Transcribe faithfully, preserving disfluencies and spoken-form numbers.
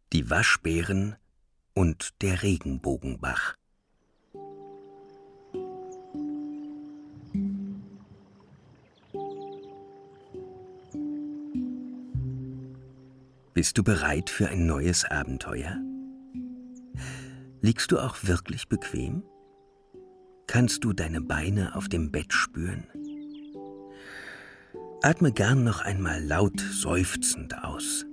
Die Waschbären und der Regenbogenbach. Bist du bereit für ein neues Abenteuer? Liegst du auch wirklich bequem? Kannst du deine Beine auf dem Bett spüren? Atme gern noch einmal laut seufzend aus.